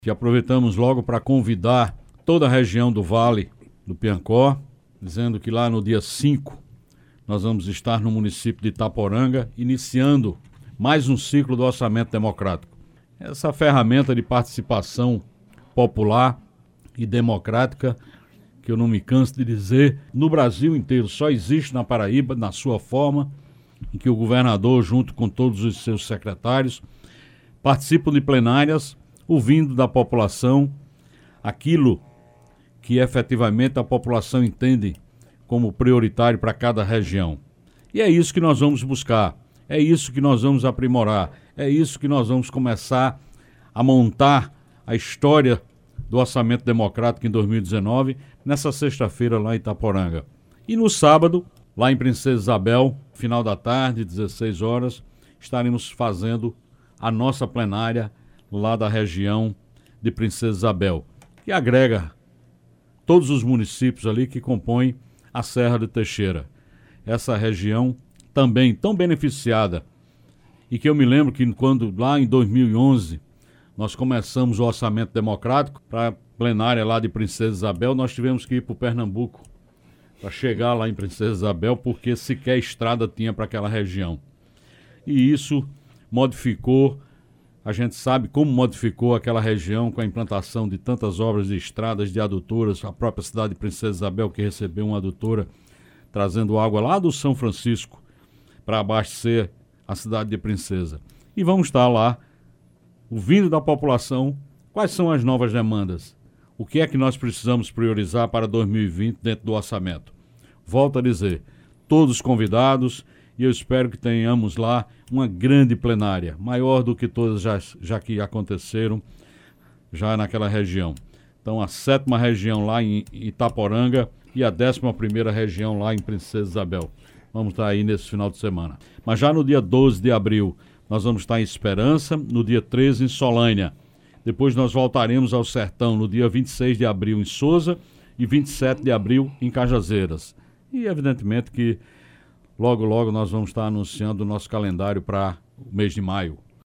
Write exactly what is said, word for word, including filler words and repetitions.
que aproveitamos logo para convidar toda a região do Vale do Piancó, dizendo que lá no dia cinco nós vamos estar no município de Itaporanga, iniciando mais um ciclo do orçamento democrático. Essa ferramenta de participação popular e democrática, que eu não me canso de dizer, no Brasil inteiro, só existe na Paraíba, na sua forma, em que o governador, junto com todos os seus secretários, participam de plenárias, ouvindo da população aquilo que efetivamente a população entende como prioritário para cada região. E é isso que nós vamos buscar, é isso que nós vamos aprimorar, é isso que nós vamos começar a montar a história do orçamento democrático em dois mil e dezenove, nessa sexta-feira lá em Itaporanga. E no sábado, lá em Princesa Isabel, final da tarde, dezesseis horas, estaremos fazendo a nossa plenária lá da região de Princesa Isabel, que agrega todos os municípios ali que compõem a Serra de Teixeira. Essa região também tão beneficiada, e que eu me lembro que quando lá em dois mil e onze nós começamos o orçamento democrático para a plenária lá de Princesa Isabel, nós tivemos que ir para o Pernambuco para chegar lá em Princesa Isabel, porque sequer estrada tinha para aquela região. E isso modificou, a gente sabe como modificou aquela região com a implantação de tantas obras de estradas, de adutoras, a própria cidade de Princesa Isabel que recebeu uma adutora trazendo água lá do São Francisco para abastecer a cidade de Princesa. E vamos estar lá ouvindo da população quais são as novas demandas, o que é que nós precisamos priorizar para dois mil e vinte dentro do orçamento. Volto a dizer, todos convidados, e eu espero que tenhamos lá uma grande plenária, maior do que todas já, já que aconteceram já naquela região. Então a sétima região lá em Itaporanga e a décima primeira região lá em Princesa Isabel. Vamos estar aí nesse final de semana. Mas já no dia doze de abril nós vamos estar em Esperança, no dia treze em Solânia. Depois nós voltaremos ao Sertão no dia vinte e seis de abril em Sousa e vinte e sete de abril em Cajazeiras. E evidentemente que logo, logo nós vamos estar anunciando o nosso calendário para o mês de maio.